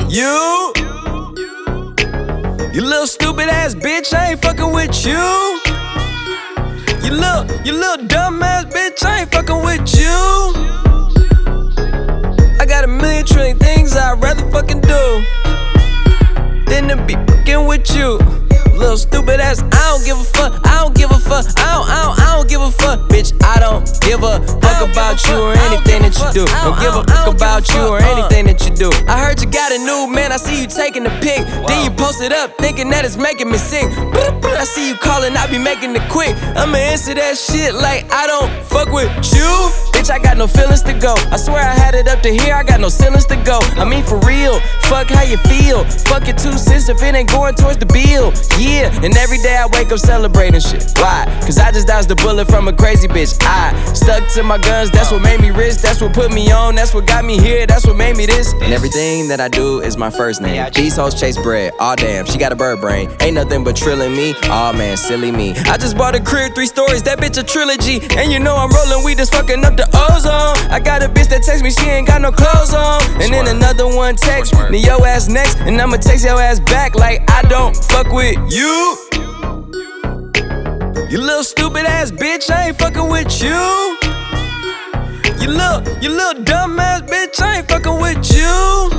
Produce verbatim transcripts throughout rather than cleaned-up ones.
you. You little stupid ass bitch, I ain't fucking with you. You little, you little dumb ass bitch, I ain't fucking with you. I got a million trillion things I'd rather fucking do than to be fucking with you. Little stupid ass, I don't give a fuck, I don't give a fuck, I don't, I don't, I don't give a fuck, bitch. I don't give a fuck about you or anything that you do. Don't give a fuck about you or anything that you do. I heard you got a new man, I see you taking the pic. Then you post it up, thinking that it's making me sick. I see you calling, I be making it quick. I'ma answer that shit like I don't fuck with you. Bitch, I got no feelings to go. I swear I had it up to here, I got no ceilings to go. I mean for real, fuck how you feel. Fuck your two cents if it ain't going towards the bill. Yeah, and every day I wake up celebrating shit. Why? Cause I just dodged a bullet from a crazy bitch. I stuck to my guns, that's what made me rich. That's what put me on, that's what got me here. That's what made me this. And everything that I do is my first name. These hoes chase bread, aw damn, she got a bird brain. Ain't nothing but trilling me, aw man, silly me. I just bought a crib, three stories, that bitch a trilogy. And you know I'm rolling weed, just fucking up the ozone. I got a bitch that text me, she ain't got no clothes on. And then another one text me, yo ass next. And I'ma text your ass back like I don't fuck with you. You little stupid ass bitch, I ain't fucking with you. You little, you little dumb ass bitch, I ain't fucking with you.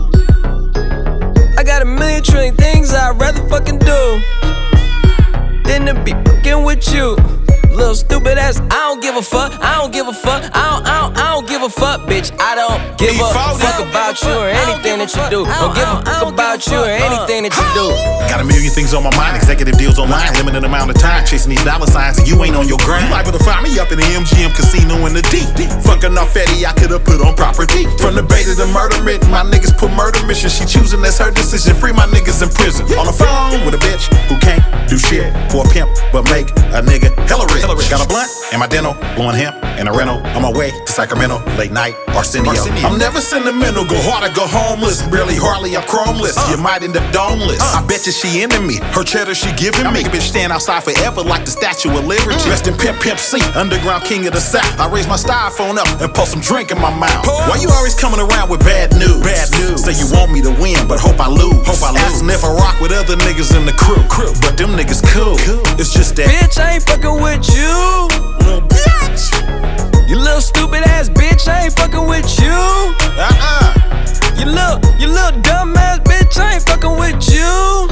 I got a million trillion things I'd rather fucking do than to be fucking with you. Little stupid ass, I don't give a fuck, I don't give a fuck, I don't, I don't, I don't give a fuck, bitch. I don't give a fuck about you or anything that you do. Don't give a fuck about you or anything that you do. Got a million things on my mind, executive deals online, limited amount of time, chasing these dollar signs, and you ain't on your grind. You liable to find me up in the M G M casino in the D. Fucking off Eddie, I could've put on property. From the bay to the murder mitt, my niggas put murder mission. She choosing, that's her decision. Free my niggas in prison. On the phone with a bitch who can't do shit for a pimp, but make a nigga hella rich. Got a blunt and my dental, blowing hemp and a rental. On my way to Sacramento, late night, Arsenio. Arsenio. I'm never sentimental, go hard or go homeless. Barely hardly, I'm chromeless. Uh. You might end up domeless. Uh. I bet you she into me, her cheddar she giving me. I make a bitch stand outside forever like the Statue of Liberty. Mm. Rest in Pimp Pimp C, underground king of the South. I raise my styrofoam up and pour some drink in my mouth. Pause. Why you always coming around with bad news? Bad news. Say you want me to win, but hope I lose. Hope I lose. Asking if I rock with other niggas in the crew. crew. But them niggas cool. cool. It's just that bitch, I ain't fucking with you. Little bitch. You little stupid ass bitch, I ain't fucking with you. Uh-uh. You little, you little dumb ass bitch, I ain't fucking with you.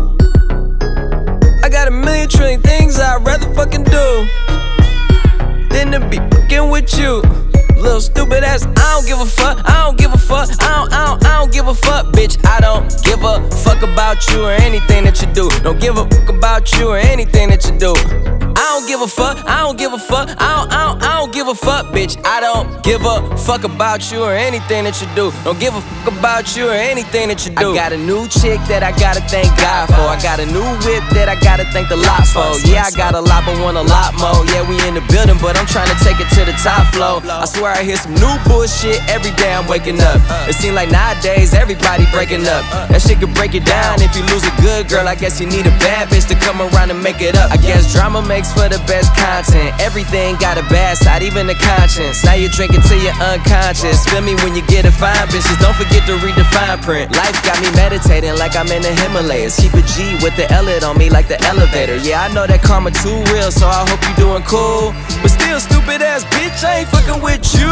I got a million trillion things I'd rather fucking do than to be fucking with you. Little stupid ass, I don't give a fuck, I don't give a fuck, I don't, I don't, I don't give a fuck, bitch. I don't give a fuck about you or anything that you do. Don't give a fuck about you or anything that you do. I don't give a fuck, I don't give a fuck, I don't, I don't, I don't give a fuck, bitch. I don't give a fuck about you or anything that you do. Don't give a fuck about you or anything that you do. I got a new chick that I gotta thank God for. I got a new whip that I gotta thank the lot for. Yeah, I got a lot, but want a lot more. Yeah, we in the building, but I'm trying to take it to the top floor. I swear I hear some new bullshit every day I'm waking up. It seems like nowadays everybody breaking up. That shit could break it down. If you lose a good girl, I guess you need a bad bitch to come around and make it up. I guess drama makes for the best content. Everything got a bad side, even the conscience. Now you're drinking till you're unconscious. Feel me when you get a fine bitches. Don't forget to read the fine print. Life got me meditating like I'm in the Himalayas. Keep a G with the L-it on me like the elevator. Yeah, I know that karma too real, so I hope you doing cool. But still, stupid ass bitch, I ain't fucking with you.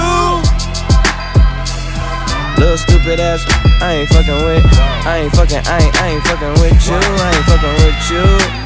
Little stupid ass, I ain't fucking with. I ain't fucking, I ain't, I ain't fucking with you. I ain't fucking with you.